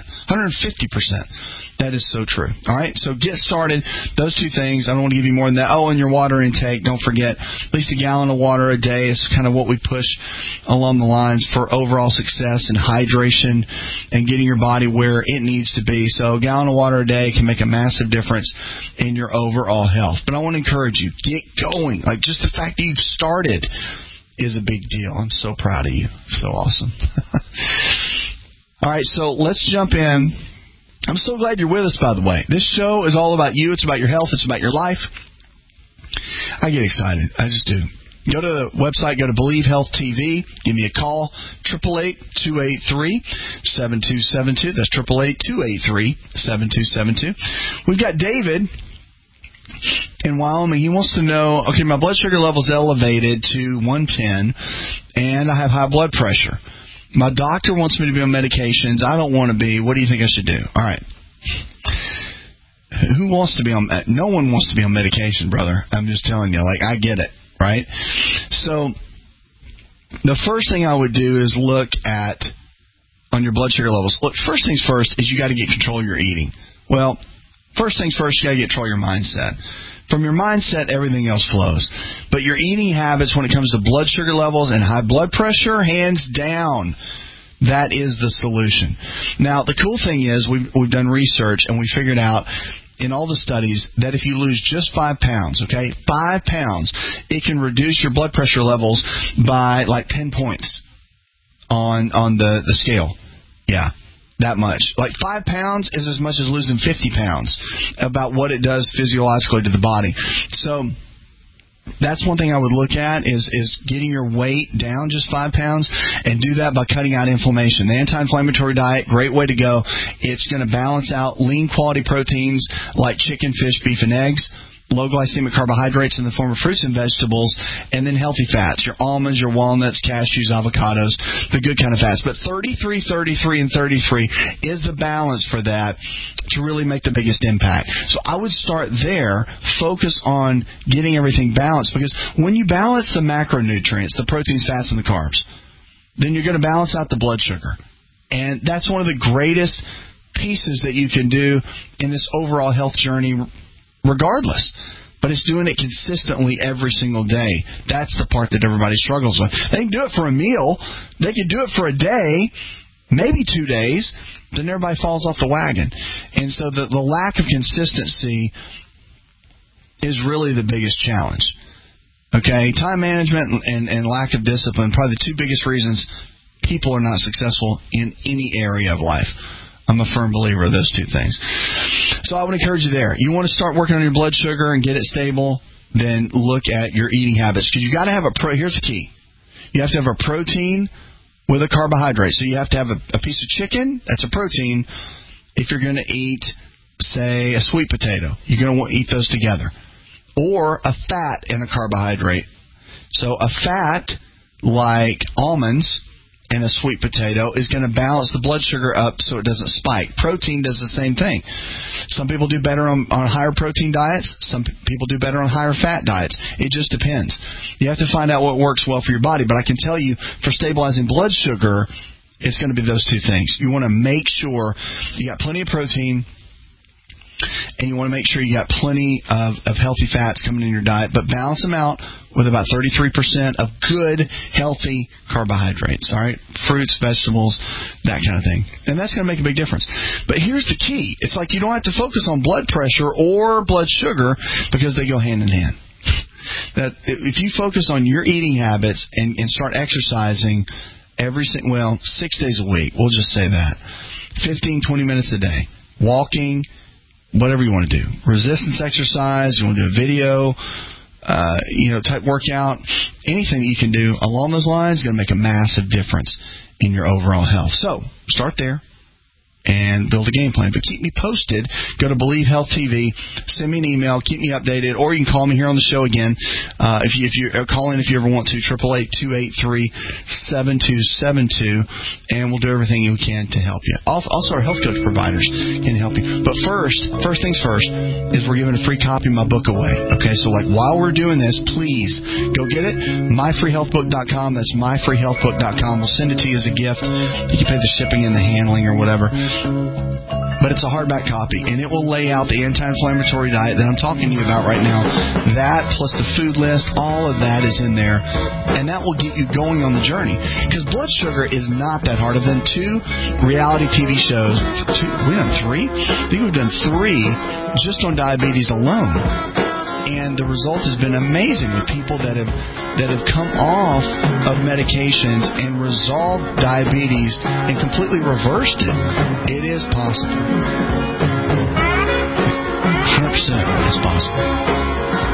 150%. That is so true. All right, so get started. Those two things. I don't want to give you more than that. Oh, and your water intake. Don't forget, at least a gallon of water a day is kind of what we push along the lines for overall success and hydration and getting your body where it needs to be. So a gallon of water a day can make a massive difference in your overall health. But I want to encourage you, get going. Like, just the fact that you've started is a big deal. I'm so proud of you. So awesome. All right, so let's jump in. I'm so glad you're with us, by the way. This show is all about you. It's about your health. It's about your life. I get excited. I just do. Go to the website. Go to Believe Health TV. Give me a call. 888-283-7272. That's 888-283-7272. We've got David in Wyoming. He wants to know, okay, my blood sugar level is elevated to 110, and I have high blood pressure. My doctor wants me to be on medications. I don't want to be. What do you think I should do? All right. Who wants to be on? No one wants to be on medication, brother. I'm just telling you. Like, I get it, right? So the first thing I would do is look at on your blood sugar levels. Look, first things first is you got to get control of your eating. Well, first things first, you got to get control of your mindset. From your mindset, everything else flows. But your eating habits when it comes to blood sugar levels and high blood pressure, hands down, that is the solution. Now, the cool thing is we've done research and we figured out in all the studies that if you lose just 5 pounds, okay, 5 pounds, it can reduce your blood pressure levels by like 10 points on the scale. Yeah. That much. Like 5 pounds is as much as losing 50 pounds about what it does physiologically to the body. So that's one thing I would look at is getting your weight down just 5 pounds, and do that by cutting out inflammation. The anti-inflammatory diet, great way to go. It's going to balance out lean quality proteins like chicken, fish, beef, and eggs. Low glycemic carbohydrates in the form of fruits and vegetables, and then healthy fats, your almonds, your walnuts, cashews, avocados, the good kind of fats. But 33, 33, and 33 is the balance for that to really make the biggest impact. So I would start there, focus on getting everything balanced, because when you balance the macronutrients, the proteins, fats, and the carbs, then you're going to balance out the blood sugar. And that's one of the greatest pieces that you can do in this overall health journey regardless. But it's doing it consistently every single day. That's the part that everybody struggles with. They can do it for a meal. They can do it for a day, maybe 2 days. Then everybody falls off the wagon. And so the lack of consistency is really the biggest challenge. Okay? Time management and lack of discipline, probably the two biggest reasons people are not successful in any area of life. I'm a firm believer of those two things. So I would encourage you there. You want to start working on your blood sugar and get it stable, then look at your eating habits. Because you got to have here's the key. You have to have a protein with a carbohydrate. So you have to have a piece of chicken, that's a protein. If you're going to eat, say, a sweet potato, you're going to want to eat those together. Or a fat and a carbohydrate. So a fat, like almonds, and a sweet potato is going to balance the blood sugar up so it doesn't spike. Protein does the same thing. Some people do better on higher protein diets. Some people do better on higher fat diets. It just depends. You have to find out what works well for your body. But I can tell you, for stabilizing blood sugar, it's going to be those two things. You want to make sure you got plenty of protein, and you want to make sure you got plenty of healthy fats coming in your diet, but balance them out with about 33% of good, healthy carbohydrates, all right? Fruits, vegetables, that kind of thing. And that's going to make a big difference. But here's the key. It's like you don't have to focus on blood pressure or blood sugar because they go hand in hand. That if you focus on your eating habits and start exercising 6 days a week, we'll just say that, 15, 20 minutes a day, walking, whatever you want to do, resistance exercise, you want to do a video, type workout, anything that you can do along those lines is going to make a massive difference in your overall health. So start there and build a game plan. But keep me posted. Go to Believe Health TV. Send me an email. Keep me updated. Or you can call me here on the show again. If you call in if you ever want to, 888-283-7272. And we'll do everything we can to help you. Also, our health coach providers can help you. But first things first, is we're giving a free copy of my book away. Okay, so while we're doing this, please go get it. MyFreeHealthBook.com. That's MyFreeHealthBook.com. We'll send it to you as a gift. You can pay the shipping and the handling or whatever. But it's a hardback copy, and it will lay out the anti-inflammatory diet that I'm talking to you about right now. That, plus the food list, all of that is in there, and that will get you going on the journey. Because blood sugar is not that hard. I've done 2 reality TV shows. We've done 3? I think we've done 3 just on diabetes alone. And the result has been amazing with people that have come off of medications and resolved diabetes and completely reversed it. It is possible. 100% it's possible.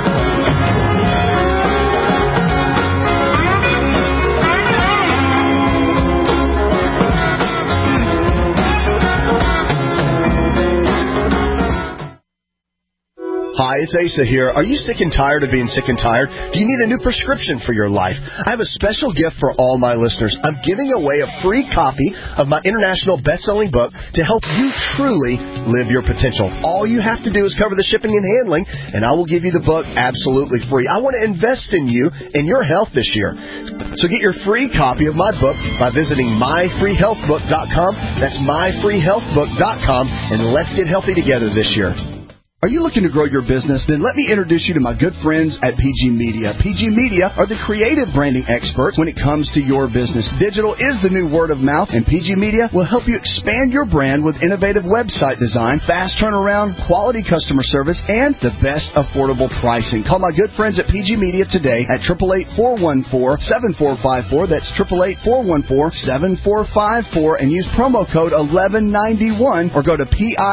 Hi, it's Asa here. Are you sick and tired of being sick and tired? Do you need a new prescription for your life? I have a special gift for all my listeners. I'm giving away a free copy of my international best-selling book to help you truly live your potential. All you have to do is cover the shipping and handling, and I will give you the book absolutely free. I want to invest in you and your health this year. So get your free copy of my book by visiting myfreehealthbook.com. That's myfreehealthbook.com, and let's get healthy together this year. Are you looking to grow your business? Then let me introduce you to my good friends at PG Media. PG Media are the creative branding experts when it comes to your business. Digital is the new word of mouth, and PG Media will help you expand your brand with innovative website design, fast turnaround, quality customer service, and the best affordable pricing. Call my good friends at PG Media today at 888-414-7454. That's 888-414-7454, and use promo code 1191 or go to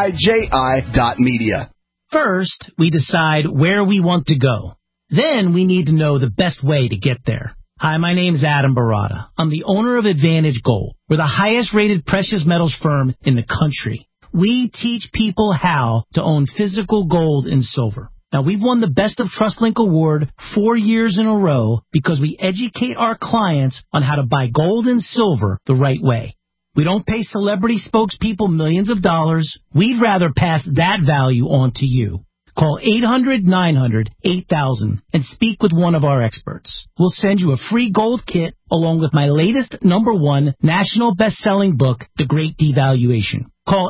PIJI.media. First, we decide where we want to go. Then we need to know the best way to get there. Hi, my name is Adam Barada. I'm the owner of Advantage Gold. We're the highest-rated precious metals firm in the country. We teach people how to own physical gold and silver. Now, we've won the Best of TrustLink Award 4 years in a row because we educate our clients on how to buy gold and silver the right way. We don't pay celebrity spokespeople millions of dollars. We'd rather pass that value on to you. Call 800-900-8000 and speak with one of our experts. We'll send you a free gold kit along with my latest #1 national best-selling book, The Great Devaluation. Call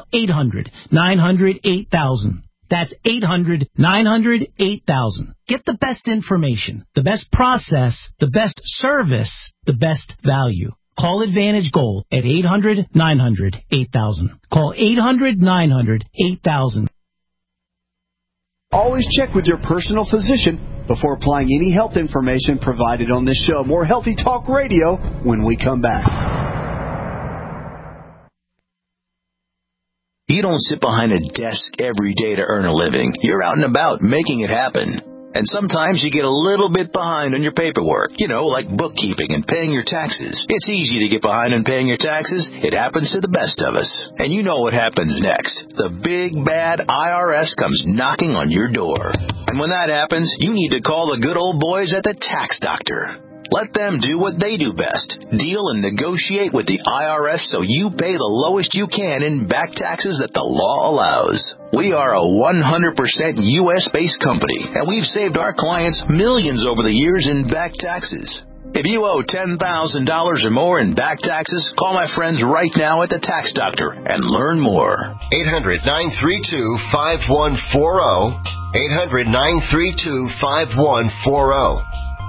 800-900-8000. That's 800-900-8000. Get the best information, the best process, the best service, the best value. Call Advantage Gold at 800-900-8000. Call 800-900-8000. Always check with your personal physician before applying any health information provided on this show. More Healthy Talk Radio when we come back. You don't sit behind a desk every day to earn a living. You're out and about making it happen. And sometimes you get a little bit behind on your paperwork, like bookkeeping and paying your taxes. It's easy to get behind on paying your taxes. It happens to the best of us. And you know what happens next. The big, bad IRS comes knocking on your door. And when that happens, you need to call the good old boys at the Tax Doctor. Let them do what they do best. Deal and negotiate with the IRS so you pay the lowest you can in back taxes that the law allows. We are a 100% U.S.-based company, and we've saved our clients millions over the years in back taxes. If you owe $10,000 or more in back taxes, call my friends right now at the Tax Doctor and learn more. 800-932-5140. 800-932-5140.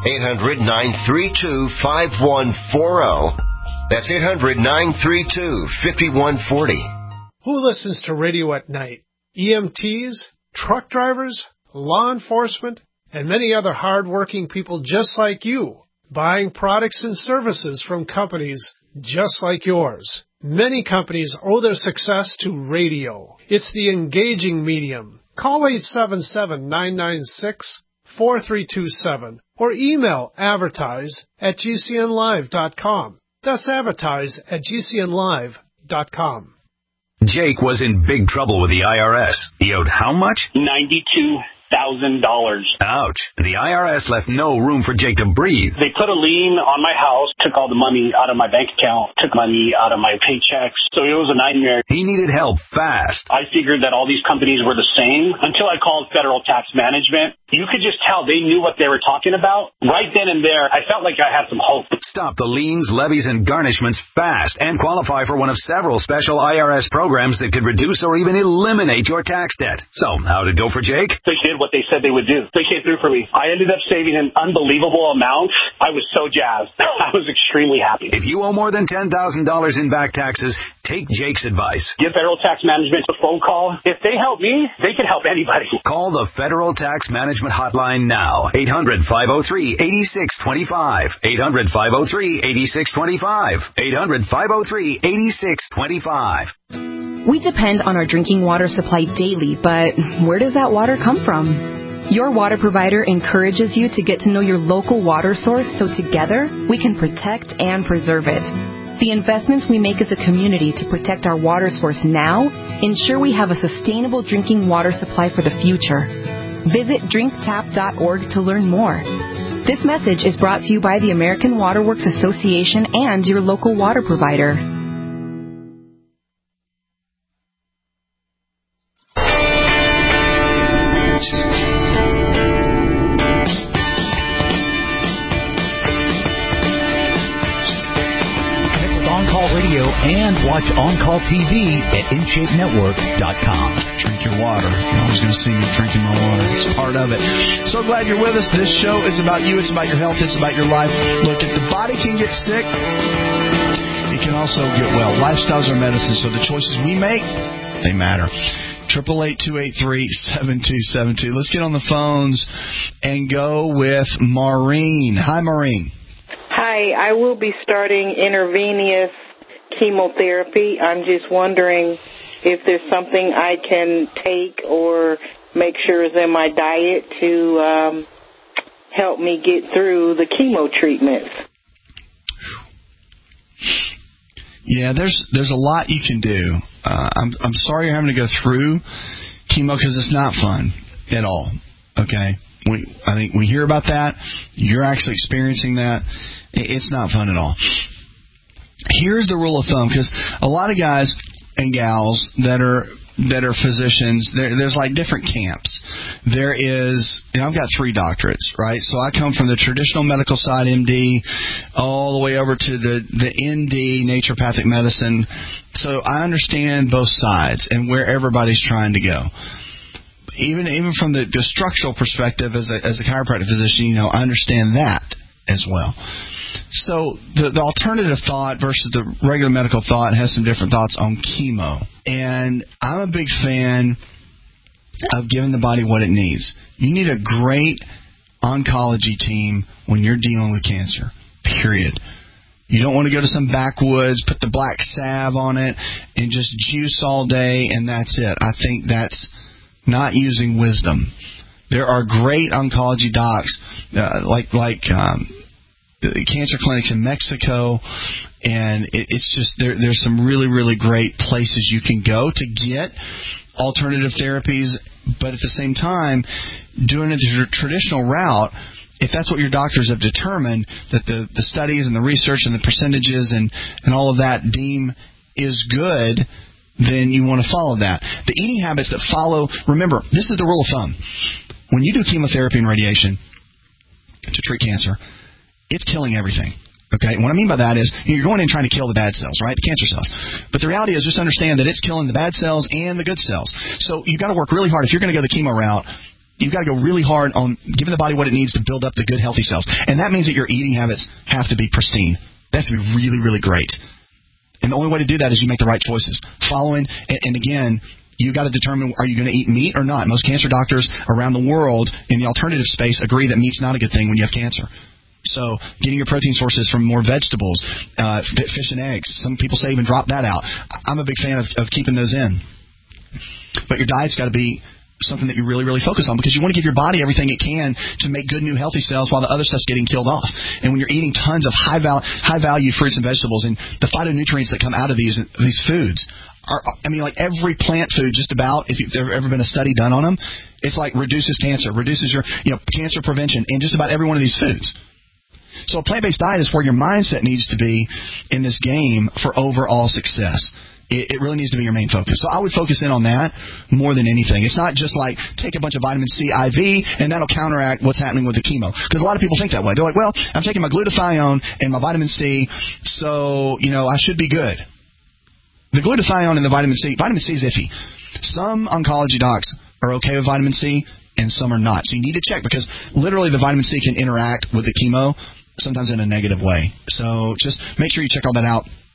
800-932-5140. That's 800-932-5140. Who listens to radio at night? EMTs, truck drivers, law enforcement, and many other hard-working people just like you, buying products and services from companies just like yours. Many companies owe their success to radio. It's the engaging medium. Call 877-996-4327 or email advertise@gcnlive.com. That's advertise@gcnlive.com. Jake was in big trouble with the IRS. He owed how much? $92,000. Ouch. The IRS left no room for Jake to breathe. They put a lien on my house, took all the money out of my bank account, took money out of my paychecks. So it was a nightmare. He needed help fast. I figured that all these companies were the same until I called Federal Tax Management. You could just tell they knew what they were talking about. Right then and there, I felt like I had some hope. Stop the liens, levies, and garnishments fast and qualify for one of several special IRS programs that could reduce or even eliminate your tax debt. So, how did it go for Jake? They did what they said they would do. They came through for me. I ended up saving an unbelievable amount. I was so jazzed. I was extremely happy. If you owe more than $10,000 in back taxes, Take Jake's advice. Give Federal Tax Management a phone call. If they help me, they can help anybody. Call the Federal Tax Management Hotline now. 800-503-8625. 800-503-8625. 800-503-8625. We depend on our drinking water supply daily, but where does that water come from? Your water provider encourages you to get to know your local water source so together we can protect and preserve it. The investments we make as a community to protect our water source now ensure we have a sustainable drinking water supply for the future. Visit drinktap.org to learn more. This message is brought to you by the American Water Works Association and your local water provider. And watch On-Call TV at InShapeNetwork.com. Drink your water. You're always going to see me drinking my water. It's part of it. So glad you're with us. This show is about you. It's about your health. It's about your life. Look, if the body can get sick, it can also get well. Lifestyles are medicine, so the choices we make, they matter. 888-283-7272. Let's get on the phones and go with Maureen. Hi, Maureen. Hi, I will be starting intravenous chemotherapy. I'm just wondering if there's something I can take or make sure is in my diet to help me get through the chemo treatments. Yeah, there's a lot you can do. I'm sorry you're having to go through chemo because it's not fun at all. Okay, I think we hear about that. You're actually experiencing that. It's not fun at all. Here's the rule of thumb, because a lot of guys and gals that are physicians, there's like different camps. There is, I've got 3 doctorates, right? So I come from the traditional medical side, MD, all the way over to the ND, naturopathic medicine. So I understand both sides and where everybody's trying to go. Even from the structural perspective as a chiropractic physician, I understand that as well. So the alternative thought versus the regular medical thought has some different thoughts on chemo. And I'm a big fan of giving the body what it needs. You need a great oncology team when you're dealing with cancer, period. You don't want to go to some backwoods, put the black salve on it, and just juice all day, and that's it. I think that's not using wisdom. There are great oncology docs, like cancer clinics in Mexico, and it's just there's some really, really great places you can go to get alternative therapies, but at the same time, doing it the traditional route, if that's what your doctors have determined, that the studies and the research and the percentages and all of that deem is good, then you want to follow that. The eating habits that follow, remember, this is the rule of thumb. When you do chemotherapy and radiation to treat cancer, it's killing everything. Okay? What I mean by that is you're going in trying to kill the bad cells, right? The cancer cells. But the reality is just understand that it's killing the bad cells and the good cells. So you've got to work really hard. If you're going to go the chemo route, you've got to go really hard on giving the body what it needs to build up the good, healthy cells. And that means that your eating habits have to be pristine. They have to be really, really great. And the only way to do that is you make the right choices. Following, and again, you got to determine, are you going to eat meat or not? Most cancer doctors around the world in the alternative space agree that meat's not a good thing when you have cancer. So getting your protein sources from more vegetables, fish and eggs. Some people say even drop that out. I'm a big fan of keeping those in. But your diet's got to be something that you really, really focus on, because you want to give your body everything it can to make good, new, healthy cells while the other stuff's getting killed off. And when you're eating tons of high-value fruits and vegetables, and the phytonutrients that come out of these foods are, like every plant food just about, if there's ever been a study done on them, it's like reduces cancer, reduces your cancer prevention in just about every one of these foods. So a plant-based diet is where your mindset needs to be in this game for overall success. It really needs to be your main focus. So I would focus in on that more than anything. It's not just like take a bunch of vitamin C IV and that'll counteract what's happening with the chemo. Because a lot of people think that way. They're like, well, I'm taking my glutathione and my vitamin C, so, I should be good. The glutathione and the vitamin C is iffy. Some oncology docs are okay with vitamin C and some are not. So you need to check, because literally the vitamin C can interact with the chemo, sometimes in a negative way. So just make sure you check all that out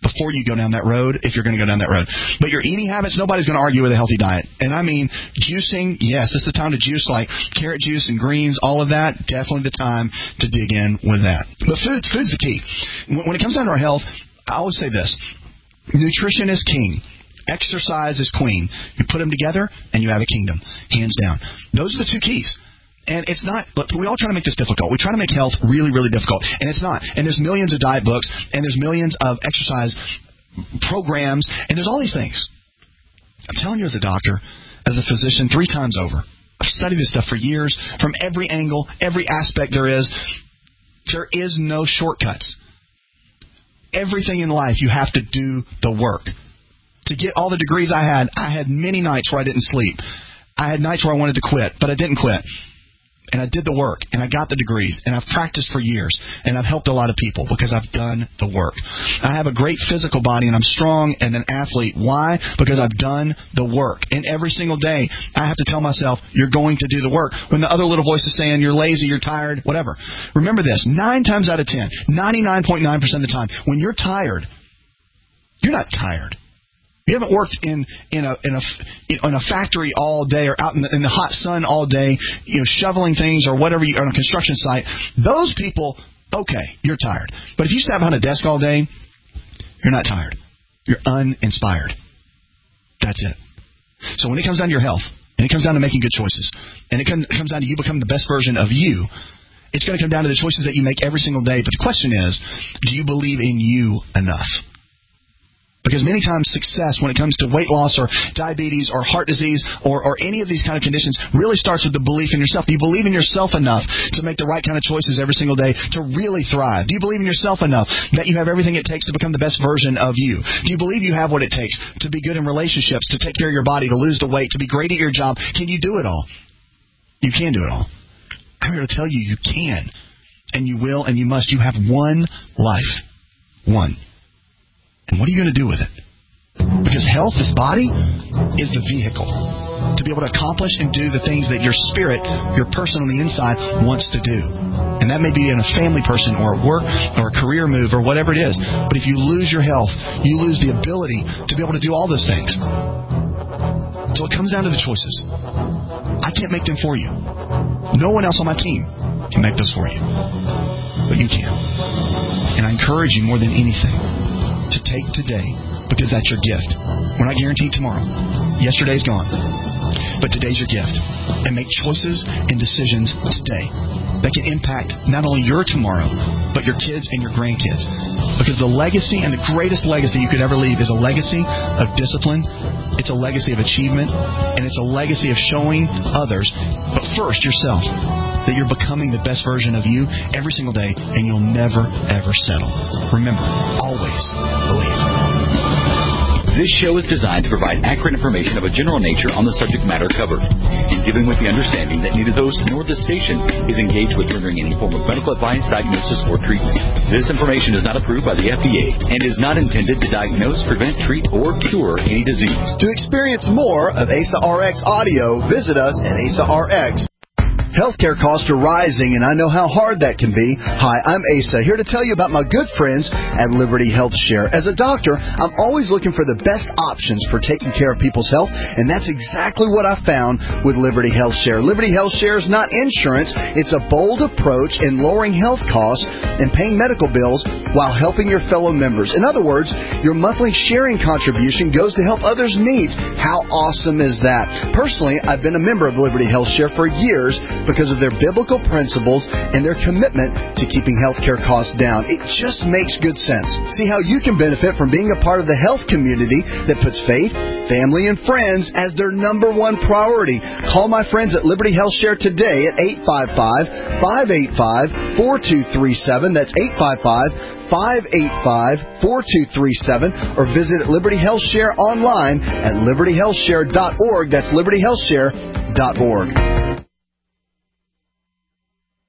before you go down that road, if you're going to go down that road. But your eating habits, nobody's going to argue with a healthy diet. And I mean, juicing, yes, this is the time to juice, like carrot juice and greens, all of that, definitely the time to dig in with that. But food's the key. When it comes down to our health, I always say this: nutrition is king. Exercise is queen. You put them together, and you have a kingdom, hands down. Those are the two keys. And it's not, look, we all try to make this difficult. We try to make health really, really difficult. And it's not. And there's millions of diet books, and there's millions of exercise programs, and there's all these things. I'm telling you as a doctor, as a physician, 3 times over. I've studied this stuff for years, from every angle, every aspect there is. There is no shortcuts. Everything in life, you have to do the work. To get all the degrees I had many nights where I didn't sleep. I had nights where I wanted to quit, but I didn't quit. And I did the work, and I got the degrees, and I've practiced for years, and I've helped a lot of people because I've done the work. I have a great physical body, and I'm strong and an athlete. Why? Because I've done the work. And every single day, I have to tell myself, you're going to do the work. When the other little voice is saying, you're lazy, you're tired, whatever. Remember this, 9 times out of 10, 99.9% of the time, when you're tired, you're not tired. You haven't worked in a factory all day or out in the hot sun all day, shoveling things or whatever, on a construction site. Those people, okay, you're tired. But if you sat behind a desk all day, you're not tired. You're uninspired. That's it. So when it comes down to your health, and it comes down to making good choices, and it comes down to you becoming the best version of you, it's going to come down to the choices that you make every single day. But the question is, do you believe in you enough? Because many times success when it comes to weight loss or diabetes or heart disease or any of these kind of conditions really starts with the belief in yourself. Do you believe in yourself enough to make the right kind of choices every single day to really thrive? Do you believe in yourself enough that you have everything it takes to become the best version of you? Do you believe you have what it takes to be good in relationships, to take care of your body, to lose the weight, to be great at your job? Can you do it all? You can do it all. I'm here to tell you, you can. And you will and you must. You have one life. One. And what are you going to do with it? Because health, this body, is the vehicle to be able to accomplish and do the things that your spirit, your person on the inside, wants to do. And that may be in a family person or at work or a career move or whatever it is. But if you lose your health, you lose the ability to be able to do all those things. So it comes down to the choices. I can't make them for you. No one else on my team can make those for you. But you can. And I encourage you more than anything to take today, because that's your gift. We're not guaranteed tomorrow. Yesterday's gone. But today's your gift. And make choices and decisions today that can impact not only your tomorrow, but your kids and your grandkids. Because the legacy and the greatest legacy you could ever leave is a legacy of discipline. It's a legacy of achievement. And it's a legacy of showing others, but first yourself, that you're becoming the best version of you every single day, and you'll never, ever settle. Remember, always believe. This show is designed to provide accurate information of a general nature on the subject matter covered, and given with the understanding that neither the host nor the station is engaged with rendering any form of medical advice, diagnosis, or treatment. This information is not approved by the FDA and is not intended to diagnose, prevent, treat, or cure any disease. To experience more of ASA RX audio, visit us at ASA RX. Healthcare costs are rising, and I know how hard that can be. Hi, I'm Asa, here to tell you about my good friends at Liberty Health Share. As a doctor, I'm always looking for the best options for taking care of people's health, and that's exactly what I found with Liberty Health Share. Liberty Health Share is not insurance. It's a bold approach in lowering health costs and paying medical bills while helping your fellow members. In other words, your monthly sharing contribution goes to help others' needs. How awesome is that? Personally, I've been a member of Liberty Health Share for years because of their biblical principles and their commitment to keeping healthcare costs down. It just makes good sense. See how you can benefit from being a part of the health community that puts faith, family, and friends as their number one priority. Call my friends at Liberty Health Share today at 855-585-4237. That's 855-585-4237, or visit Liberty Health Share online at libertyhealthshare.org. That's libertyhealthshare.org.